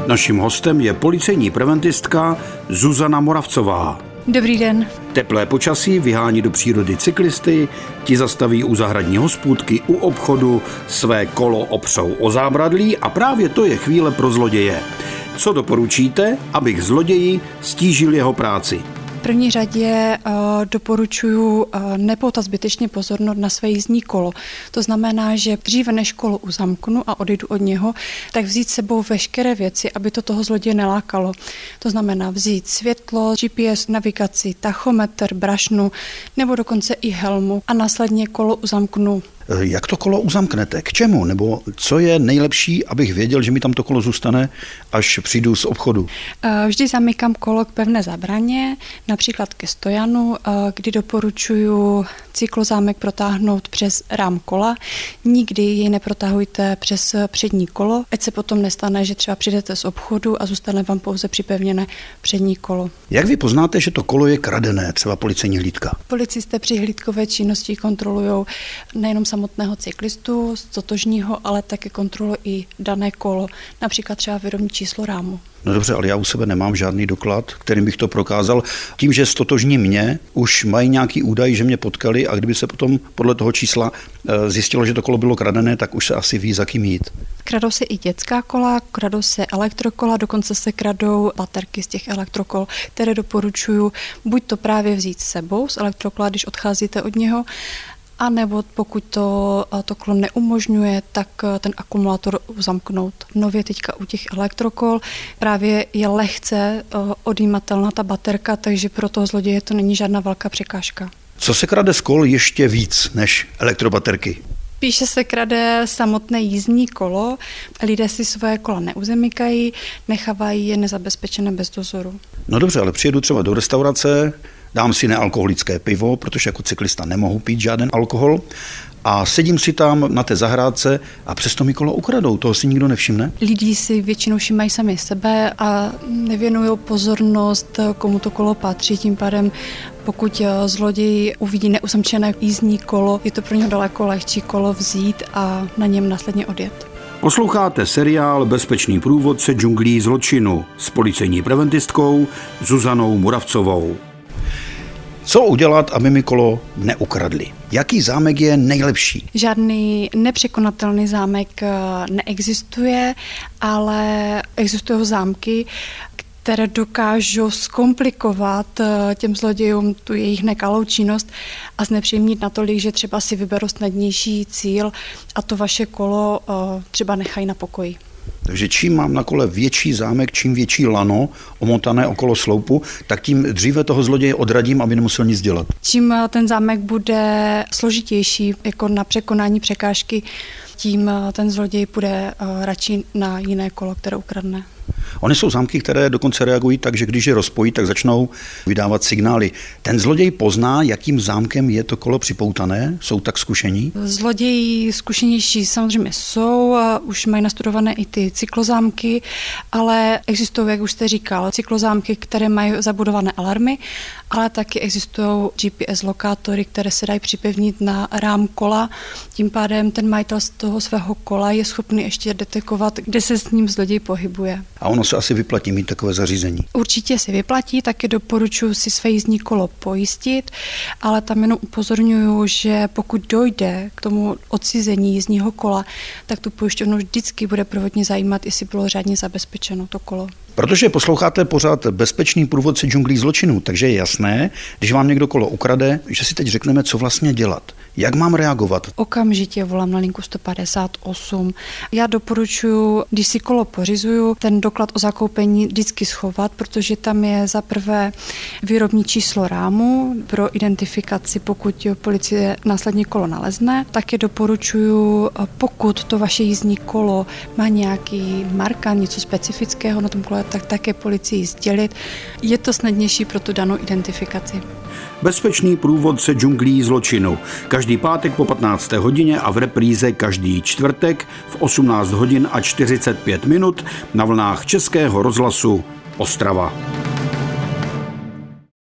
Naším hostem je policejní preventistka Zuzana Moravcová. Dobrý den. Teplé počasí vyhání do přírody cyklisty, ti zastaví u zahradní hospůdky, u obchodu, své kolo opřou o zábradlí a právě to je chvíle pro zloděje. Co doporučíte, abych zloději stížil jeho práci? V první řadě doporučuji nepoutat zbytečně pozornost na své jízdní kolo. To znamená, že dříve než kolo uzamknu a odejdu od něho, tak vzít s sebou veškeré věci, aby to toho zloděje nelákalo. To znamená vzít světlo, GPS, navigaci, tachometr, brašnu nebo dokonce i helmu a následně kolo uzamknu. Jak to kolo uzamknete? K čemu? Nebo co je nejlepší, abych věděl, že mi tam to kolo zůstane, až přijdu z obchodu? Vždy zamykám kolo k pevné zábraně, například ke stojanu, kdy doporučuji cyklozámek protáhnout přes rám kola. Nikdy jej neprotahujte přes přední kolo, ať se potom nestane, že třeba přijdete z obchodu a zůstane vám pouze připevněné přední kolo. Jak vy poznáte, že to kolo je kradené, třeba policejní hlídka? Policisté při hlídkové činnosti kontrolují nejenom samotného cyklistu, totožního, ale také kontrolují i dané kolo, například třeba výrobní číslo rámu. No dobře, ale já u sebe nemám žádný doklad, kterým bych to prokázal. Tím, že stotožní mě, už mají nějaký údaj, že mě potkali a kdyby se potom podle toho čísla zjistilo, že to kolo bylo kradené, tak už se asi ví, za kým jít. Kradou se i dětská kola, kradou se elektrokola, dokonce se kradou baterky z těch elektrokol, které doporučuju buď to právě vzít s sebou z elektrokola, když odcházíte od něho, a nebo pokud to kolo neumožňuje, tak ten akumulátor zamknout. Nově teďka u těch elektrokol právě je lehce odjímatelná ta baterka, takže pro toho zloděje to není žádná velká překážka. Co se krade z kol ještě víc než elektrobaterky? Spíše se krade samotné jízdní kolo, lidé si svoje kola neuzamykají, nechávají je nezabezpečené bez dozoru. No dobře, ale přijedu třeba do restaurace, dám si nealkoholické pivo, protože jako cyklista nemohu pít žádný alkohol a sedím si tam na té zahrádce a přesto mi kolo ukradou. Toho si nikdo nevšimne? Lidi si většinou všimají sami sebe a nevěnují pozornost, komu to kolo patří. Tím pádem, pokud zloděj uvidí neuzamčené jízdní kolo, je to pro něho daleko lehčí kolo vzít a na něm následně odjet. Posloucháte seriál Bezpečný průvodce džunglí zločinu s policejní preventistkou Zuzanou Moravcovou. Co udělat, aby mi kolo neukradli? Jaký zámek je nejlepší? Žádný nepřekonatelný zámek neexistuje, ale existují zámky, které dokážou zkomplikovat těm zlodějům tu jejich nekalou činnost a znepříjemnit natolik, že třeba si vyberou snadnější cíl a to vaše kolo třeba nechají na pokoji. Takže čím mám na kole větší zámek, čím větší lano omotané okolo sloupu, tak tím dříve toho zloděje odradím, aby nemusel nic dělat. Čím ten zámek bude složitější jako na překonání překážky, tím ten zloděj půjde radši na jiné kolo, které ukradne. Ony jsou zámky, které dokonce reagují tak, že když je rozpojí, tak začnou vydávat signály. Ten zloděj pozná, jakým zámkem je to kolo připoutané? Jsou tak zkušení? Zloději zkušenější samozřejmě jsou, už mají nastudované i ty cyklozámky, ale existují, jak už jste říkal, cyklozámky, které mají zabudované alarmy, ale taky existují GPS lokátory, které se dají připevnit na rám kola. Tím pádem ten majitel z toho svého kola je schopný ještě detekovat, kde se s ním zloděj pohybuje. A ono se asi vyplatí mít takové zařízení. Určitě si vyplatí, taky doporučuji si své jízdní kolo pojistit, ale tam jenom upozorňuji, že pokud dojde k tomu odcizení jízdního kola, tak tu pojišťovnu vždycky bude prvotně zajímat, jestli bylo řádně zabezpečeno to kolo. Protože posloucháte pořád Bezpečný průvodce džunglí zločinu, takže je jasné, když vám někdo kolo ukrade, že si teď řekneme, co vlastně dělat. Jak mám reagovat? Okamžitě volám na linku 158. Já doporučuji, když si kolo pořizuju, ten doklad o zakoupení vždycky schovat, protože tam je za prvé výrobní číslo rámu pro identifikaci, pokud policie následně kolo nalezne. Také doporučuji, pokud to vaše jízdní kolo má nějaký markant, něco specifického na tom kole, tak také policii sdělit. Je to snadnější pro tu danou identifikaci. Bezpečný průvodce džunglí zločinu. Každý pátek po 15. hodině a v repríze každý čtvrtek v 18 hodin a 45 minut na vlnách Českého rozhlasu Ostrava.